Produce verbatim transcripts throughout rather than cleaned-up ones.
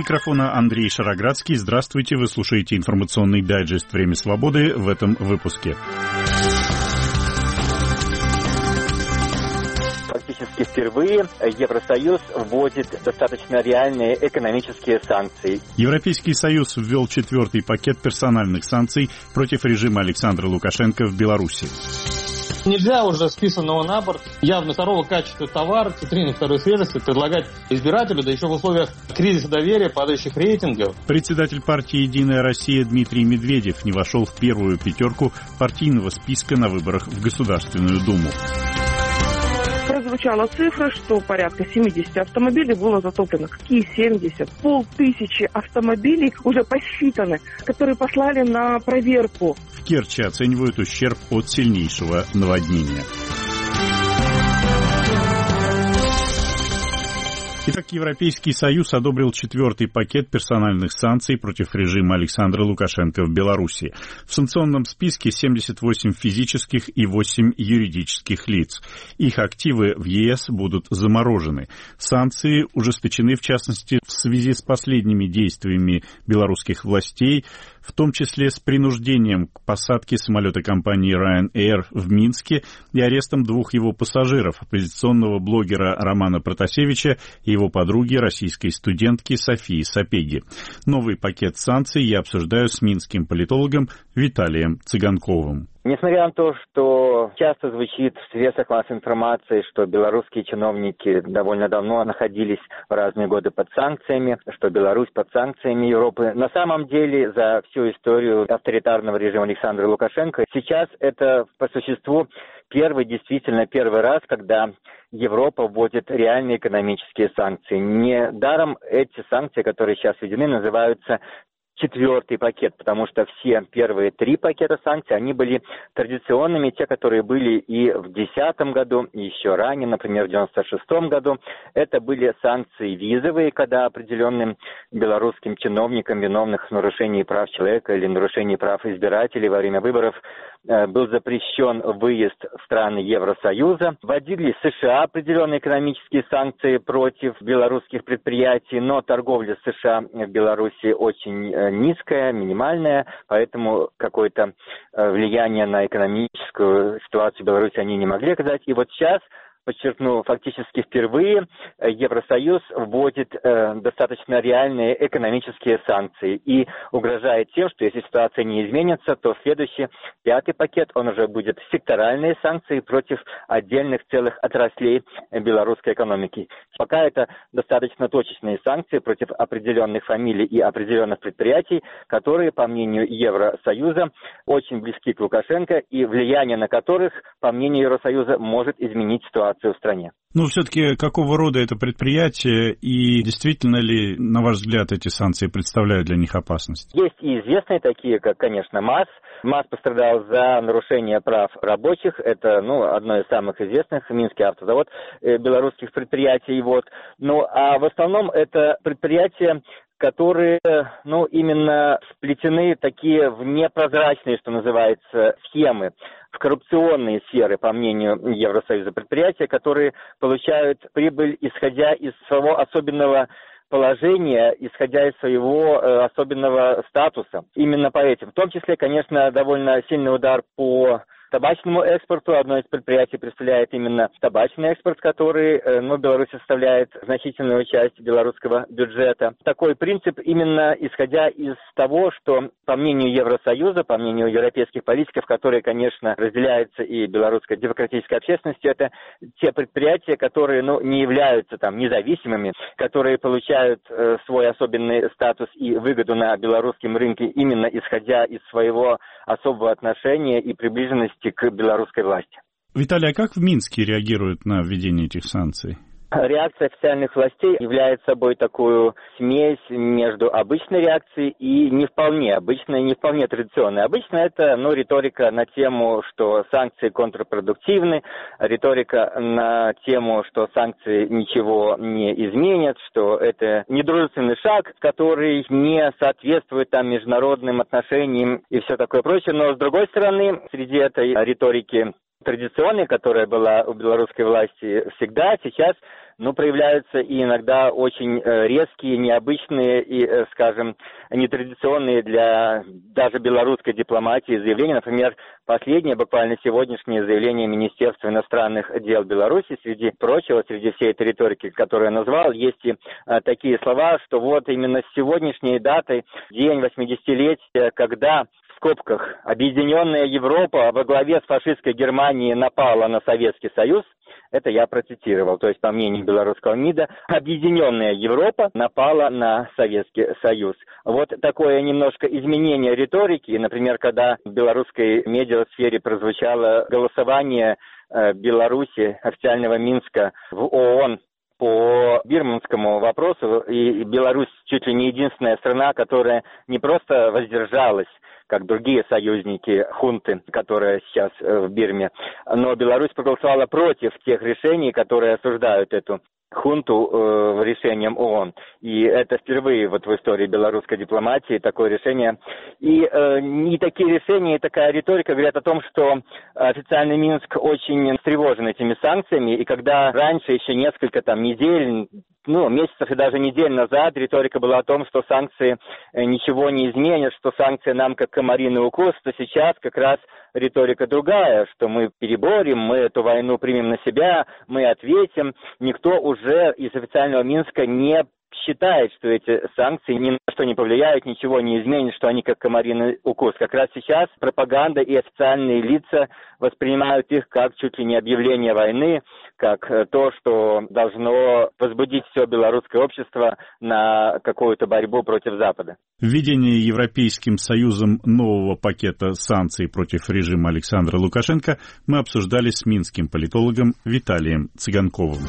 микрофона Андрей Шароградский. Здравствуйте, вы слушаете информационный дайджест «Время свободы» в этом выпуске. Фактически впервые Евросоюз вводит достаточно реальные экономические санкции. Европейский Союз ввел четвертый пакет персональных санкций против режима Александра Лукашенко в Беларуси. Нельзя уже списанного на борт явно второго качества товара, цитрины второй свежести предлагать избирателю, да еще в условиях кризиса доверия, падающих рейтингов. Председатель партии «Единая Россия» Дмитрий Медведев не вошел в первую пятерку партийного списка на выборах в Государственную Думу. Прозвучала цифра, что порядка семьдесят автомобилей было затоплено. Какие семьдесят? Полтысячи автомобилей уже посчитаны, которые послали на проверку. В Керчи оценивают ущерб от сильнейшего наводнения. Итак, Европейский Союз одобрил четвертый пакет персональных санкций против режима Александра Лукашенко в Беларуси. В санкционном списке семьдесят восемь физических и восемь юридических лиц. Их активы в ЕС будут заморожены. Санкции ужесточены, в частности, в связи с последними действиями белорусских властей, в том числе с принуждением к посадке самолета компании Ryanair в Минске и арестом двух его пассажиров, оппозиционного блогера Романа Протасевича и его подруги, российской студентки Софии Сапеги. Новый пакет санкций я обсуждаю с минским политологом Виталием Цыганковым. Несмотря на то, что часто звучит в средствах массовой информации, что белорусские чиновники довольно давно находились в разные годы под санкциями, что Беларусь под санкциями Европы, на самом деле за всю историю авторитарного режима Александра Лукашенко сейчас это по существу первый, действительно первый раз, когда Европа вводит реальные экономические санкции. Недаром эти санкции, которые сейчас введены, называются четвертый пакет, потому что все первые три пакета санкций, они были традиционными, те, которые были и в две тысячи десятом году, и еще ранее, например, в девяносто шестом году. Это были санкции визовые, когда определенным белорусским чиновникам, виновных в нарушении прав человека или нарушении прав избирателей во время выборов, был запрещен выезд в страны Евросоюза. Вводили США определенные экономические санкции против белорусских предприятий, но торговля с США в Беларуси очень низкая, минимальная, поэтому какое-то влияние на экономическую ситуацию в Беларуси они не могли оказать. И вот сейчас, подчеркну, фактически впервые Евросоюз вводит э, достаточно реальные экономические санкции и угрожает тем, что если ситуация не изменится, то следующий пятый пакет, он уже будет секторальные санкции против отдельных целых отраслей белорусской экономики. Пока это достаточно точечные санкции против определенных фамилий и определенных предприятий, которые, по мнению Евросоюза, очень близки к Лукашенко и влияние на которых, по мнению Евросоюза, может изменить ситуацию в стране. Ну, все-таки какого рода это предприятие и действительно ли, на ваш взгляд, эти санкции представляют для них опасность? Есть и известные такие, как, конечно, МАЗ. МАЗ пострадал за нарушение прав рабочих. Это, ну, одно из самых известных, Минский автозавод, э, белорусских предприятий. Вот. Ну, а в основном это предприятия, которые, ну, именно сплетены такие в непрозрачные, что называется, схемы, в коррупционные сферы, по мнению Евросоюза, предприятия, которые получают прибыль, исходя из своего особенного положения, исходя из своего э, особенного статуса. Именно по этим. В том числе, конечно, довольно сильный удар по табачному экспорту. Одно из предприятий представляет именно табачный экспорт, который, ну, в Беларуси составляет значительную часть белорусского бюджета. Такой принцип именно исходя из того, что, по мнению Евросоюза, по мнению европейских политиков, которые, конечно, разделяются и белорусской демократической общественностью, это те предприятия, которые, ну, не являются там независимыми, которые получают э, свой особенный статус и выгоду на белорусском рынке именно исходя из своего особого отношения и приближенности к белорусской власти. Виталий, а как в Минске реагируют на введение этих санкций? Реакция официальных властей является собой такую смесь между обычной реакцией и не вполне обычной, не вполне традиционной. Обычно это, ну, риторика на тему, что санкции контрпродуктивны, риторика на тему, что санкции ничего не изменят, что это недружественный шаг, который не соответствует там международным отношениям и все такое прочее. Но с другой стороны, среди этой риторики традиционной, которая была у белорусской власти всегда, сейчас ну, проявляются и иногда очень резкие, необычные и, скажем, нетрадиционные для даже белорусской дипломатии заявления. Например, последнее, буквально сегодняшнее заявление Министерства иностранных дел Беларуси, среди прочего, среди всей этой риторики, которую я назвал, есть и а, такие слова, что вот именно с сегодняшней датой, день восьмидесятилетия, когда в скобках объединенная Европа во главе с фашистской Германией напала на Советский Союз, это я процитировал, то есть по мнению белорусского МИДа, объединенная Европа напала на Советский Союз. Вот такое немножко изменение риторики, например, когда в белорусской медиасфере прозвучало голосование э, Беларуси, официального Минска в ООН по бирманскому вопросу, и Беларусь чуть ли не единственная страна, которая не просто воздержалась, как другие союзники хунты, которые сейчас в Бирме, но Беларусь проголосовала против тех решений, которые осуждают эту хунту э, решением ООН. И это впервые вот в истории белорусской дипломатии такое решение. И, э, и такие решения, и такая риторика говорят о том, что официальный Минск очень встревожен этими санкциями. И когда раньше, еще несколько там недель, ну, месяцев и даже недель назад риторика была о том, что санкции ничего не изменят, что санкции нам как комариный укус, то сейчас как раз риторика другая, что мы переборем, мы эту войну примем на себя, мы ответим. Никто уже из официального Минска не считает, что эти санкции ни на что не повлияют, ничего не изменят, что они как комариный укус. Как раз сейчас пропаганда и официальные лица воспринимают их как чуть ли не объявление войны, как то, что должно возбудить все белорусское общество на какую-то борьбу против Запада. Введение Европейским Союзом нового пакета санкций против режима Александра Лукашенко мы обсуждали с минским политологом Виталием Цыганковым.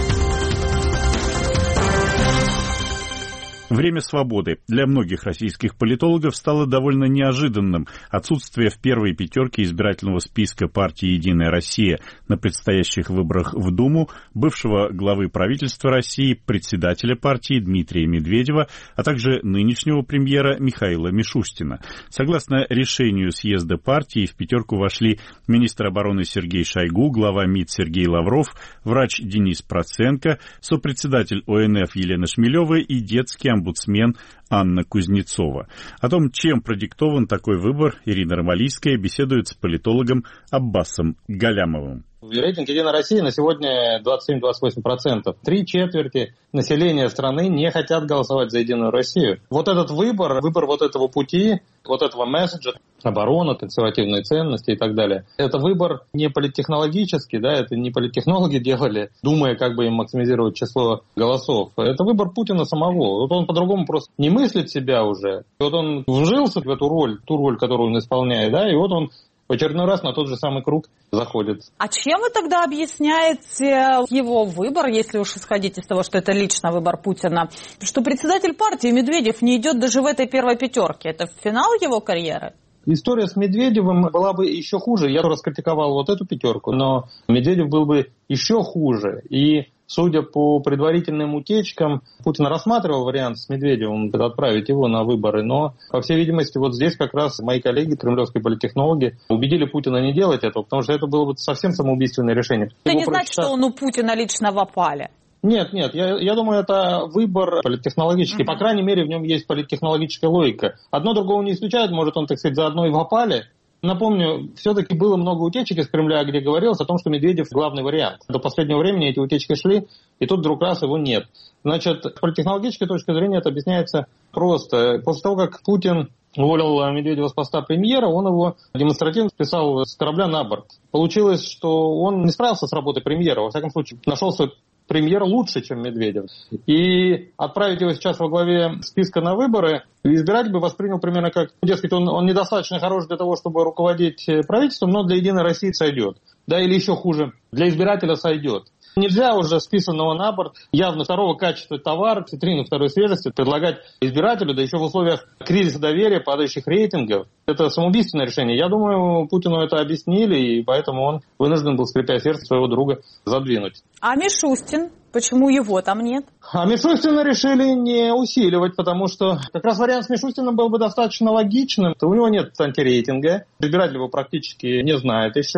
Время свободы для многих российских политологов стало довольно неожиданным. Отсутствие в первой пятерке избирательного списка партии «Единая Россия» на предстоящих выборах в Думу бывшего главы правительства России, председателя партии Дмитрия Медведева, а также нынешнего премьера Михаила Мишустина. Согласно решению съезда партии, в пятерку вошли министр обороны Сергей Шойгу, глава МИД Сергей Лавров, врач Денис Проценко, сопредседатель О Н Ф Елена Шмелева и детский омбудсмен Анна Кузнецова. О том, чем продиктован такой выбор, Ирина Ромалийская беседует с политологом Аббасом Галямовым. Рейтинг «Единой России» на сегодня двадцать семь - двадцать восемь процентов. Три четверти населения страны не хотят голосовать за «Единую Россию». Вот этот выбор, выбор вот этого пути, вот этого месседжа, оборона, консервативные ценности и так далее, это выбор не политтехнологический, да, это не политтехнологи делали, думая, как бы им максимизировать число голосов. Это выбор Путина самого. Вот он по-другому просто не мыслит себя уже. Вот он вжился в эту роль, ту роль, которую он исполняет, да, и вот он в очередной раз на тот же самый круг заходит. А чем вы тогда объясняете его выбор, если уж исходить из того, что это лично выбор Путина, что председатель партии Медведев не идет даже в этой первой пятерке? Это финал его карьеры? История с Медведевым была бы еще хуже. Я раскритиковал вот эту пятерку, но Медведев был бы еще хуже. И, судя по предварительным утечкам, Путин рассматривал вариант с Медведевым отправить его на выборы, но, по всей видимости, вот здесь как раз мои коллеги, кремлевские политтехнологи, убедили Путина не делать этого, потому что это было бы совсем самоубийственное решение. Это его не значит, прочитать... что он у Путина лично в опале. Нет, нет, я, я думаю, это выбор политтехнологический. Uh-huh. По крайней мере, в нем есть политтехнологическая логика. Одно другого не исключает, может он, так сказать, заодно и в опале. Напомню, все-таки было много утечек из Кремля, где говорилось о том, что Медведев главный вариант. До последнего времени эти утечки шли, и тут вдруг раз его нет. Значит, с политтехнологической точки зрения это объясняется просто. После того, как Путин уволил Медведева с поста премьера, он его демонстративно списал с корабля на борт. Получилось, что он не справился с работой премьера, во всяком случае, нашелся премьер лучше, чем Медведев. И отправить его сейчас во главе списка на выборы, избиратель бы воспринял примерно как, дескать, он, он недостаточно хорош для того, чтобы руководить правительством, но для «Единой России» сойдет. Да, или еще хуже, для избирателя сойдет. Нельзя уже списанного на борт явно второго качества товар, цитрины второй свежести предлагать избирателю, да еще в условиях кризиса доверия, падающих рейтингов. Это самоубийственное решение. Я думаю, Путину это объяснили, и поэтому он вынужден был, скрипя сердце, своего друга задвинуть. А Мишустин? Почему его там нет? А Мишустина решили не усиливать, потому что как раз вариант с Мишустиным был бы достаточно логичным. У него нет антирейтинга, избиратель его практически не знает еще.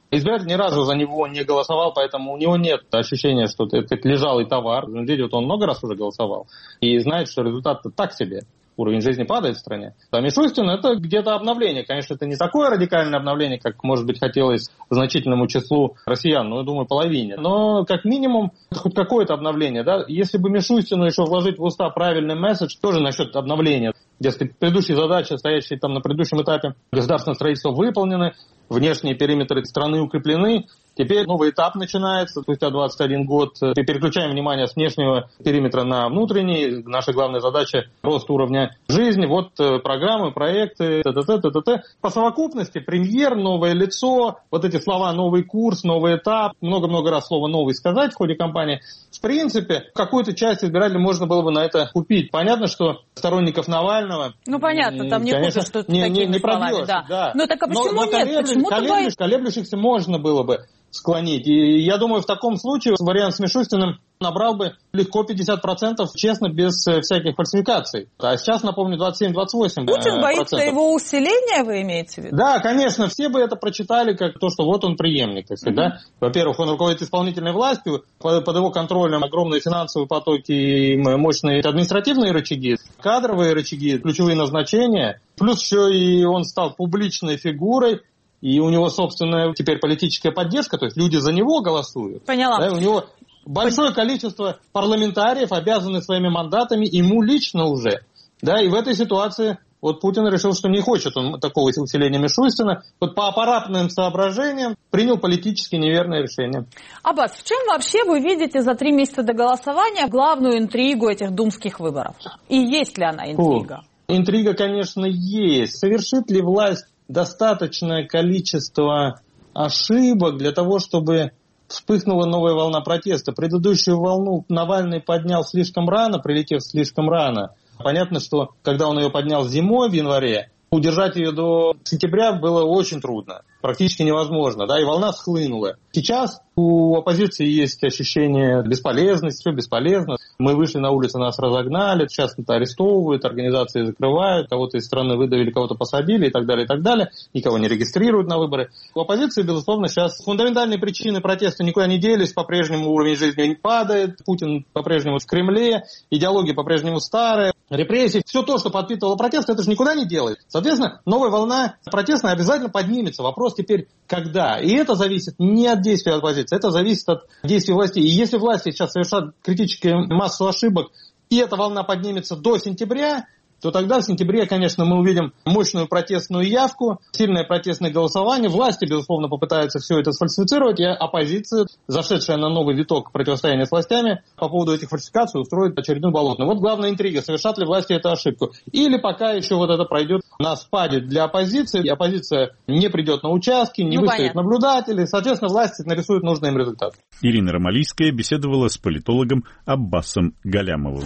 Избиратель ни разу за него не голосовал, поэтому у него нет ощущения, что это лежалый товар. Видите, он много раз уже голосовал и знает, что результат так себе. Уровень жизни падает в стране. А Мишустин — это где-то обновление. Конечно, это не такое радикальное обновление, как, может быть, хотелось значительному числу россиян, ну, я думаю, половине. Но, как минимум, хоть какое-то обновление. Да? Если бы Мишустину еще вложить в уста правильный месседж, тоже насчет обновления. Дескать, предыдущие задачи, стоящие там на предыдущем этапе государственного строительства, выполнены, внешние периметры страны укреплены. Теперь новый этап начинается, спустя двадцать один год. Переключаем внимание с внешнего периметра на внутренний. Наша главная задача – рост уровня жизни. Вот программы, проекты, т.т. т.т. По совокупности премьер, новое лицо, вот эти слова «новый курс», «новый этап», много-много раз слово «новый» сказать в ходе кампании. В принципе, какую-то часть избирателей можно было бы на это купить. Понятно, что сторонников Навального... Ну, понятно, там не конечно, купишь, что не, такими не, не словами. пробьешь, Да. да. Ну, так а почему но, но нет? колеблющих, Почему колеблющих, колеблющихся можно было бы склонить. И я думаю, в таком случае вариант с Мишустиным набрал бы легко пятьдесят процентов, честно, без всяких фальсификаций. А сейчас, напомню, двадцать семь - двадцать восемь процентов. Путин боится его усиления, вы имеете в виду? Да, конечно, все бы это прочитали как то, что вот он преемник. Так сказать, mm-hmm. да? Во-первых, он руководит исполнительной властью, под, под его контролем огромные финансовые потоки и мощные административные рычаги, кадровые рычаги, ключевые назначения. Плюс еще и он стал публичной фигурой. И у него, собственно, теперь политическая поддержка, то есть люди за него голосуют. Поняла. Да, у него большое количество парламентариев обязаны своими мандатами ему лично уже. Да, и в этой ситуации вот Путин решил, что не хочет он такого усиления Мишустина. Вот по аппаратным соображениям принял политически неверное решение. Аббас, в чем вообще вы видите за три месяца до голосования главную интригу этих думских выборов? И есть ли она интрига? Фу. Интрига, конечно, есть. Совершит ли власть достаточное количество ошибок для того, чтобы вспыхнула новая волна протеста? Предыдущую волну Навальный поднял слишком рано, прилетев слишком рано. Понятно, что когда он ее поднял зимой в январе, удержать ее до сентября было очень трудно, практически невозможно, да, и волна схлынула. Сейчас у оппозиции есть ощущение бесполезности, все бесполезно. Мы вышли на улицу, нас разогнали, сейчас это арестовывают, организации закрывают, кого-то из страны выдавили, кого-то посадили и так далее, и так далее. Никого не регистрируют на выборы. У оппозиции, безусловно, сейчас фундаментальные причины протеста никуда не делись, по-прежнему уровень жизни не падает, Путин по-прежнему в Кремле, идеология по-прежнему старая, репрессии. Все то, что подпитывало протест, это же никуда не делает. Соответственно, новая волна протестная обязательно поднимется. Вопрос теперь, когда? И это зависит не от действий оппозиции, это зависит от действий властей. И если власти сейчас совершат критическую массу ошибок, и эта волна поднимется до сентября, то тогда в сентябре, конечно, мы увидим мощную протестную явку, сильное протестное голосование. Власти, безусловно, попытаются все это сфальсифицировать, и оппозиция, зашедшая на новый виток противостояния с властями, по поводу этих фальсификаций устроит очередную болотную. Вот главная интрига, совершат ли власти эту ошибку. Или пока еще вот это пройдет на спаде для оппозиции, и оппозиция не придет на участки, не ну, выставит понятно. наблюдателей, соответственно, власти нарисуют нужный им результат. Ирина Ромалийская беседовала с политологом Аббасом Галямовым.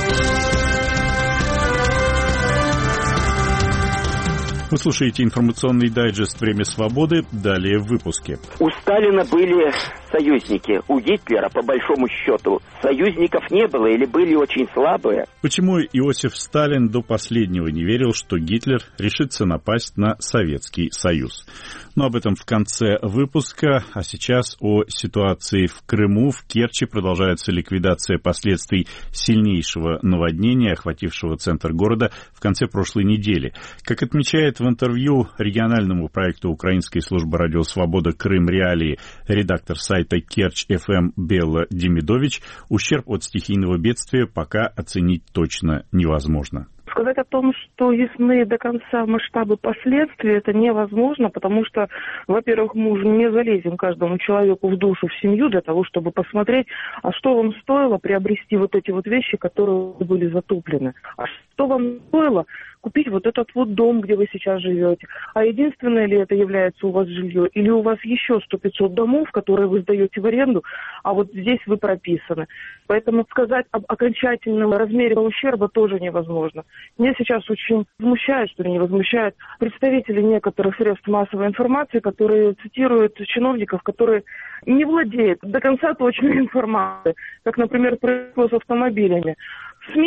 Вы слушаете информационный дайджест «Время свободы». Далее в выпуске. У Сталина были союзники. У Гитлера, по большому счету, союзников не было или были очень слабые. Почему Иосиф Сталин до последнего не верил, что Гитлер решится напасть на Советский Союз? Но об этом в конце выпуска. А сейчас о ситуации в Крыму. В Керчи продолжается ликвидация последствий сильнейшего наводнения, охватившего центр города в конце прошлой недели. Как отмечает в интервью региональному проекту Украинской службы радио «Свобода. Крым. Реалии» редактор сайта Керчь эф эм Белла Демидович, ущерб от стихийного бедствия пока оценить точно невозможно. Сказать о том, что ясны до конца масштабы последствий, это невозможно, потому что, во-первых, мы уже не залезем каждому человеку в душу, в семью для того, чтобы посмотреть, а что вам стоило приобрести вот эти вот вещи, которые были затоплены, а что вам стоило купить вот этот вот дом, где вы сейчас живете. А единственное ли это является у вас жилье? Или у вас еще сто-пятьсот домов, которые вы сдаете в аренду, а вот здесь вы прописаны. Поэтому сказать об окончательном размере ущерба тоже невозможно. Меня сейчас очень возмущает, что ли не возмущает, представители некоторых средств массовой информации, которые цитируют чиновников, которые не владеют до конца точной информацией, как, например, произошло с автомобилями. В СМИ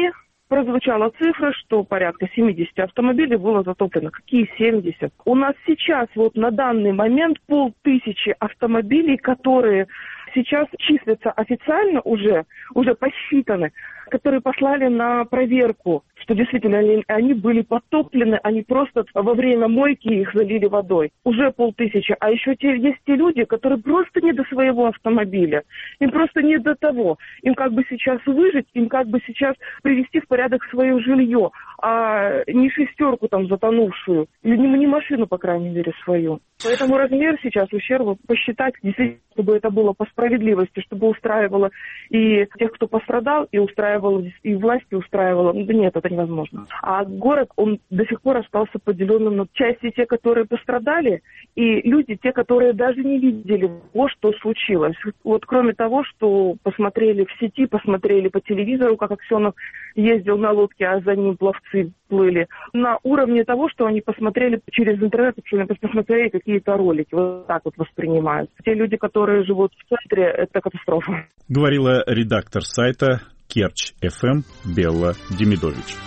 прозвучала цифра, что порядка семьдесят автомобилей было затоплено. Какие семьдесят? У нас сейчас вот на данный момент полтысячи автомобилей, которые сейчас числятся официально уже, уже посчитаны, которые послали на проверку, что действительно они, они были подтоплены, они просто во время мойки их залили водой. Уже полтысячи. А еще те, есть те люди, которые просто не до своего автомобиля. Им просто не до того. Им как бы сейчас выжить, им как бы сейчас привести в порядок свое жилье, а не шестерку там затонувшую, или не, не машину, по крайней мере, свою. Поэтому размер сейчас ущерба посчитать, действительно, чтобы это было по справедливости, чтобы устраивало и тех, кто пострадал, и устраивало, и власти устраивало. Да нет, это невозможно. А город, он до сих пор остался поделенным на части те, которые пострадали, и люди, те, которые даже не видели, вот что случилось. Вот кроме того, что посмотрели в сети, посмотрели по телевизору, как Аксенов ездил на лодке, а за ним пловцы плыли, на уровне того, что они посмотрели через интернет, посмотрели какие-то ролики. Вот так вот воспринимают. Те люди, которые живут в центре, это катастрофа. Говорила редактор сайта Керчь эф эм Белла Демидович.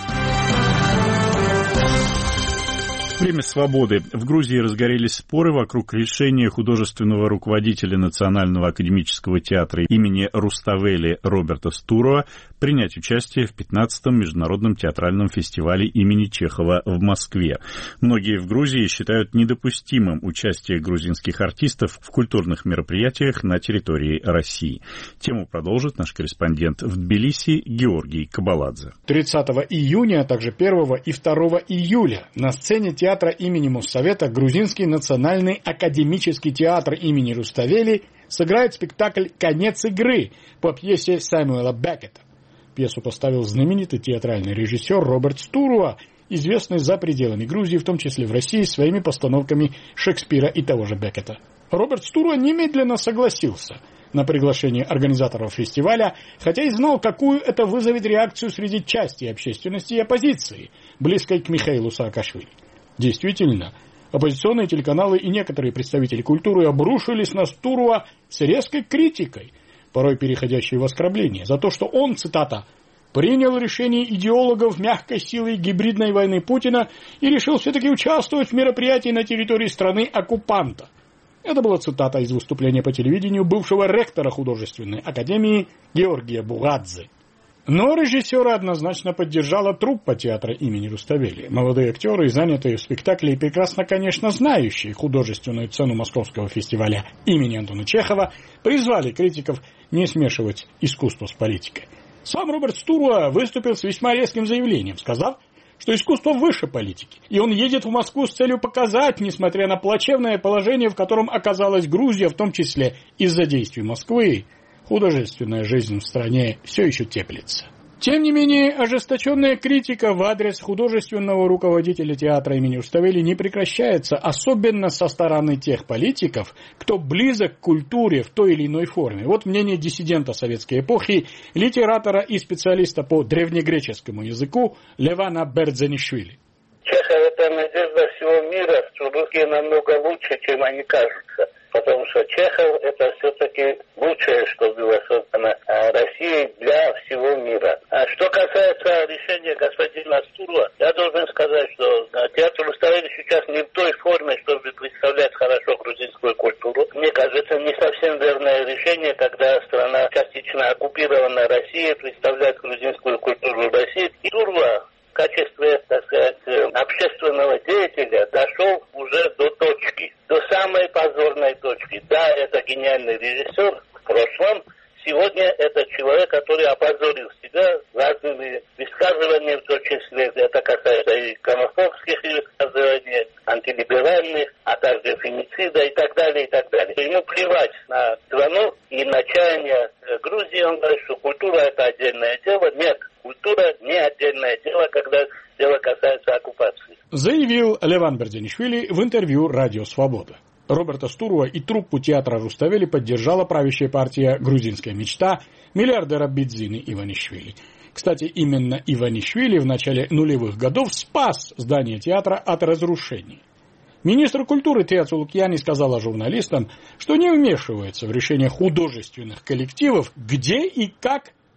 Время свободы. В Грузии разгорелись споры вокруг решения художественного руководителя Национального академического театра имени Руставели Роберта Стурова принять участие в пятнадцатом международном театральном фестивале имени Чехова в Москве. Многие в Грузии считают недопустимым участие грузинских артистов в культурных мероприятиях на территории России. Тему продолжит наш корреспондент в Тбилиси Георгий Кабаладзе. тридцатого июня, а также первого и второго июля на сцене театра театра имени Моссовета Грузинский национальный академический театр имени Руставели сыграет спектакль «Конец игры» по пьесе Сэмюэла Беккета. Пьесу поставил знаменитый театральный режиссер Роберт Стурова, известный за пределами Грузии, в том числе в России, своими постановками Шекспира и того же Беккета. Роберт Стурова немедленно согласился на приглашение организаторов фестиваля, хотя и знал, какую это вызовет реакцию среди части общественности и оппозиции, близкой к Михаилу Саакашвили. Действительно, оппозиционные телеканалы и некоторые представители культуры обрушились на Стурова с резкой критикой, порой переходящей в оскорбление, за то, что он, цитата, «принял решение идеологов мягкой силы гибридной войны Путина и решил все-таки участвовать в мероприятии на территории страны-оккупанта». Это была цитата из выступления по телевидению бывшего ректора художественной академии Георгия Бугадзе. Но режиссера однозначно поддержала труппа театра имени Руставели. Молодые актеры, занятые в спектакле и прекрасно, конечно, знающие художественную цену московского фестиваля имени Антона Чехова, призвали критиков не смешивать искусство с политикой. Сам Роберт Стурова выступил с весьма резким заявлением, сказав, что искусство выше политики, и он едет в Москву с целью показать, несмотря на плачевное положение, в котором оказалась Грузия, в том числе из-за действий Москвы, художественная жизнь в стране все еще теплится. Тем не менее, ожесточенная критика в адрес художественного руководителя театра имени Руставели не прекращается, особенно со стороны тех политиков, кто близок к культуре в той или иной форме. Вот мнение диссидента советской эпохи, литератора и специалиста по древнегреческому языку Левана Бердзенишвили. Чехов — это надежда всего мира, что русские намного лучше, чем они кажутся. Потому что Чехов — это все-таки лучшее, что было создано Россией для всего мира. А что касается решения господина Стурова, я должен сказать, что театр Руставели сейчас не в той форме, чтобы представлять хорошо грузинскую культуру. Мне кажется, не совсем верное решение, когда страна частично оккупирована Россией, представляет грузинскую культуру в России. И Стурова в качестве, так сказать, общественного деятеля дошел уже до точки, до самой позорной точки. Да, это гениальный режиссер в прошлом. Сегодня это человек, который опозорил себя разными высказываниями, в том числе это касается и гомофобских высказываний, антилиберальных, а также фемицида и так далее, и так далее. Ему плевать на страну и на чаяния Грузии. Он говорит, что культура — это отдельное дело. Нет, культура не отдельное дело, когда дело касается оккупации. Заявил Леван Бердзенишвили в интервью «Радио Свобода». Роберта Стурова и труппу театра Руставели поддержала правящая партия «Грузинская мечта» миллиардера Бидзины Иванишвили. Кстати, именно Иванишвили в начале нулевых годов спас здание театра от разрушения. Министр культуры Тиацу Лукьяни сказала журналистам, что не вмешивается в решение художественных коллективов, где и как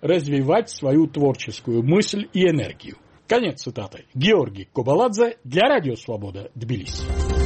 развивать свою творческую мысль и энергию. Конец цитаты. Георгий Кобаладзе для Радио Свобода, Тбилиси.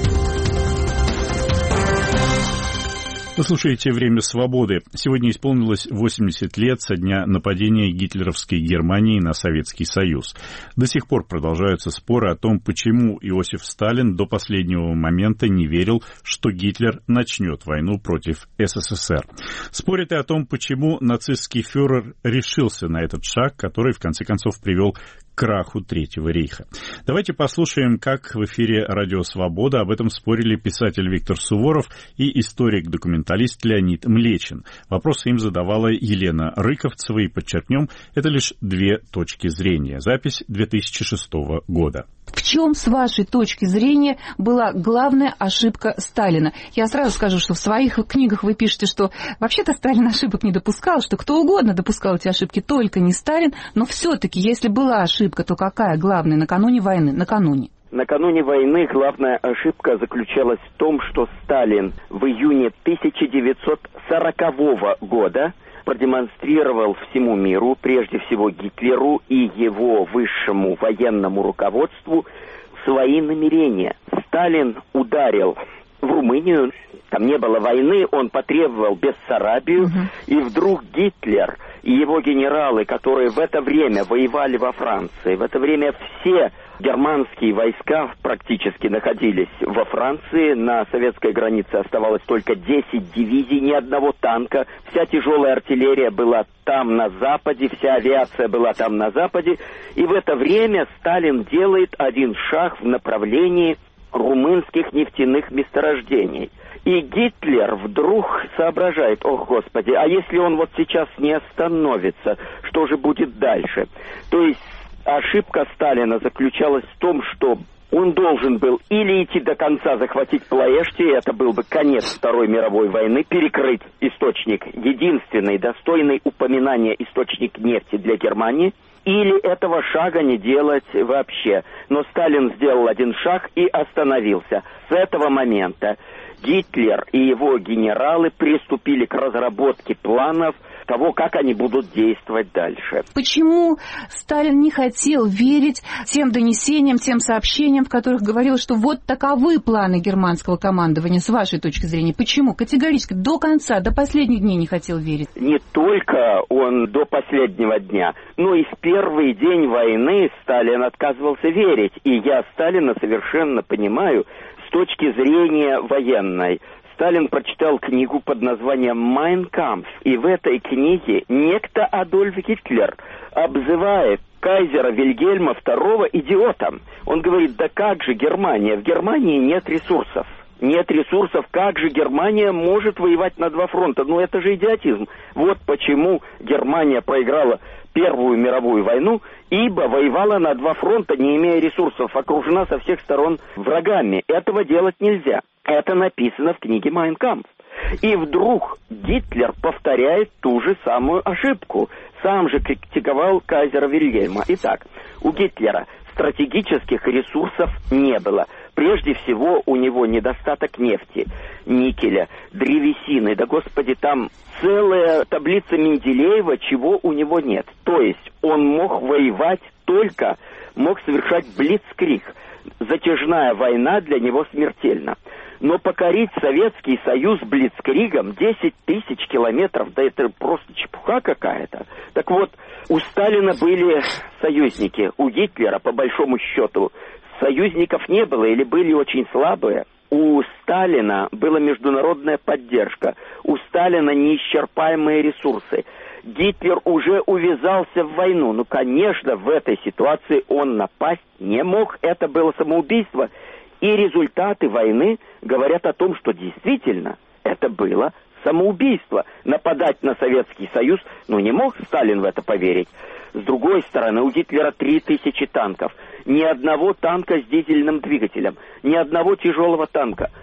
Вы слушаете «Время свободы». Сегодня исполнилось восемьдесят лет со дня нападения гитлеровской Германии на Советский Союз. До сих пор продолжаются споры о том, почему Иосиф Сталин до последнего момента не верил, что Гитлер начнет войну против СССР. Спорят и о том, почему нацистский фюрер решился на этот шаг, который в конце концов привел к краху Третьего рейха. Давайте послушаем, как в эфире Радио Свобода об этом спорили писатель Виктор Суворов и историк-документалист Леонид Млечин. Вопросы им задавала Елена Рыковцева, и подчеркнем, это лишь две точки зрения. Запись две тысячи шестого года. В чем, с вашей точки зрения, была главная ошибка Сталина? Я сразу скажу, что в своих книгах вы пишете, что вообще-то Сталин ошибок не допускал, что кто угодно допускал эти ошибки, только не Сталин. Но все-таки, если была ошибка, то какая главная накануне войны? Накануне. Накануне войны главная ошибка заключалась в том, что Сталин в июне тысяча девятьсот сорокового года продемонстрировал всему миру, прежде всего Гитлеру и его высшему военному руководству, свои намерения. Сталин ударил в Румынию, там не было войны, он потребовал Бессарабию, угу. И вдруг Гитлер и его генералы, которые в это время воевали во Франции, в это время все германские войска практически находились во Франции, на советской границе оставалось только десять дивизий, ни одного танка, вся тяжелая артиллерия была там на западе, вся авиация была там на западе, и в это время Сталин делает один шаг в направлении румынских нефтяных месторождений. И Гитлер вдруг соображает: ох, Господи, а если он вот сейчас не остановится, что же будет дальше? То есть ошибка Сталина заключалась в том, что он должен был или идти до конца, захватить Плоэшти, это был бы конец Второй мировой войны, перекрыть источник, единственный достойный упоминания источник нефти для Германии, или этого шага не делать вообще. Но Сталин сделал один шаг и остановился. С этого момента Гитлер и его генералы приступили к разработке планов того, как они будут действовать дальше. Почему Сталин не хотел верить тем донесениям, тем сообщениям, в которых говорилось, что вот таковы планы германского командования, с вашей точки зрения? Почему? Категорически до конца, до последних дней не хотел верить. Не только он до последнего дня, но и в первый день войны Сталин отказывался верить. И я Сталина совершенно понимаю с точки зрения военной. Сталин прочитал книгу под названием «Майн кампф», и в этой книге некто Адольф Гитлер обзывает кайзера Вильгельма второго идиотом. Он говорит: да как же Германия? В Германии нет ресурсов. Нет ресурсов, как же Германия может воевать на два фронта? Ну это же идиотизм. Вот почему Германия проиграла Первую мировую войну, ибо воевала на два фронта, не имея ресурсов, окружена со всех сторон врагами. Этого делать нельзя. Это написано в книге «Майн кампф». И вдруг Гитлер повторяет ту же самую ошибку. Сам же критиковал кайзера Вильгельма. Итак, у Гитлера стратегических ресурсов не было. Прежде всего, у него недостаток нефти, никеля, древесины. Да, господи, там целая таблица Менделеева, чего у него нет. То есть он мог воевать только, мог совершать блицкриг. Затяжная война для него смертельна. Но покорить Советский Союз блицкригом десять тысяч километров, да это просто чепуха какая-то. Так вот, у Сталина были союзники, у Гитлера, по большому счету, союзников не было или были очень слабые. У Сталина была международная поддержка, у Сталина неисчерпаемые ресурсы. Гитлер уже увязался в войну. Ну, конечно, в этой ситуации он напасть не мог. Это было самоубийство. И результаты войны говорят о том, что действительно это было самоубийство. Нападать на Советский Союз, ну, не мог Сталин в это поверить. С другой стороны, у Гитлера три тысячи танков. Ни одного танка с дизельным двигателем. Ни одного тяжелого танка.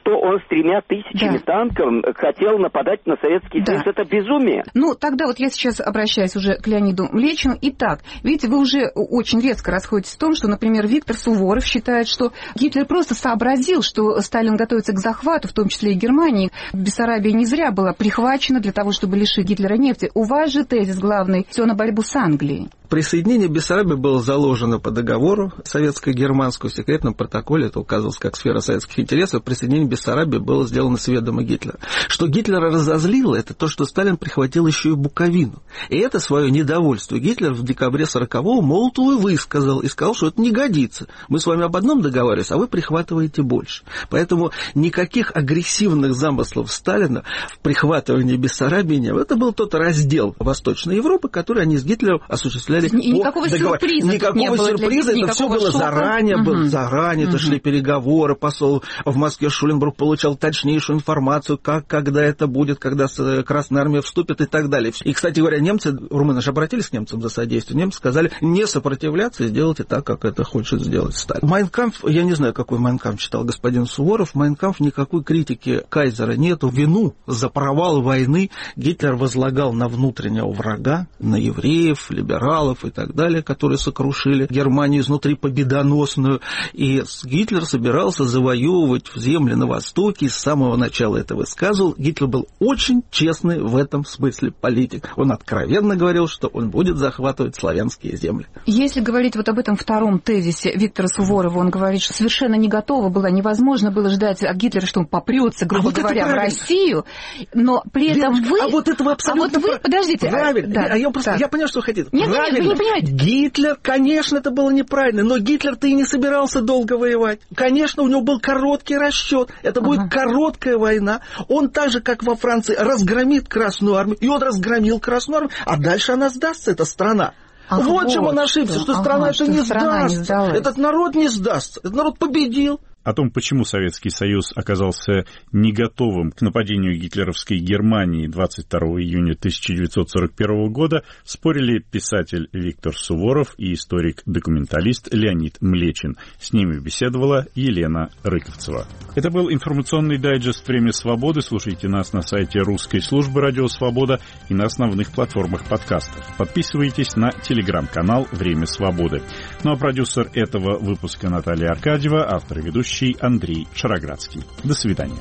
что он с тремя тысячами да. танков хотел нападать на Советский Союз. Да. Это безумие. Ну, тогда вот я сейчас обращаюсь уже к Леониду Млечину. Итак, видите, вы уже очень резко расходитесь в том, что, например, Виктор Суворов считает, что Гитлер просто сообразил, что Сталин готовится к захвату, в том числе и Германии. Бессарабия не зря была прихвачена для того, чтобы лишить Гитлера нефти. У вас же тезис главный все на борьбу с Англией. Присоединение Бессарабии было заложено по договору советско-германскому секретном протоколе, это указывалось как сфера советских интересов, присоединение Бессарабии было сделано с ведома Гитлера. Что Гитлера разозлило, это то, что Сталин прихватил еще и Буковину. И это свое недовольство Гитлер в декабре сорокового Молотову высказал и сказал, что это не годится. Мы с вами об одном договаривались, а вы прихватываете больше. Поэтому никаких агрессивных замыслов Сталина в прихватывании Бессарабии не было. Это был тот раздел Восточной Европы, который они с Гитлером осуществляли. И никакого договор... сюрприза. Никакого сюрприза, это все было шока. заранее, угу. было заранее, угу. это шли переговоры, посол в Москве Шуленбург получал точнейшую информацию, как, когда это будет, когда Красная Армия вступит и так далее. И, кстати говоря, немцы, румыны же обратились к немцам за содействие, немцы сказали не сопротивляться и сделайте так, как это хочет сделать Сталин. Майн кампф, я не знаю, какой Майн кампф читал господин Суворов, Майн кампф никакой критики кайзера нету, вину за провал войны Гитлер возлагал на внутреннего врага, на евреев, либералов и так далее, которые сокрушили Германию изнутри победоносную. И Гитлер собирался завоевывать земли на Востоке, и с самого начала это высказывал. Гитлер был очень честный в этом смысле политик. Он откровенно говорил, что он будет захватывать славянские земли. Если говорить вот об этом втором тезисе Виктора Суворова, он говорит, что совершенно не готово было, невозможно было ждать от Гитлера, что он попрется, грубо а вот говоря, в Россию, но при этом Девочка, вы... А вот это вы абсолютно... А вот вы, подождите. Правильно. Да, а я просто... так. Я понял, что вы хотите. Нет, нет, нет, вы не понимаете. Гитлер, конечно, это было неправильно, но Гитлер-то и не собирался долго воевать. Конечно, у него был короткий расчет. Это ага. будет короткая война. Он так же, как во Франции, разгромит Красную Армию. И он разгромил Красную Армию. А дальше она сдастся, эта страна. Ага, вот, вот чем он ошибся, что, что страна ага, это не страна сдастся. Не Этот народ не сдастся. Этот народ победил. О том, почему Советский Союз оказался не готовым к нападению гитлеровской Германии двадцать второго июня тысяча девятьсот сорок первого года, спорили писатель Виктор Суворов и историк-документалист Леонид Млечин. С ними беседовала Елена Рыковцева. Это был информационный дайджест «Время свободы». Слушайте нас на сайте русской службы «Радио Свобода» и на основных платформах подкастов. Подписывайтесь на телеграм-канал «Время свободы». Ну а продюсер этого выпуска Наталья Аркадьева, автор и ведущий Андрей Шароградский. До свидания.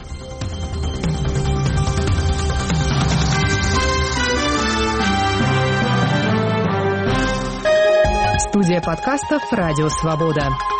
Студия подкастов «Радио Свобода».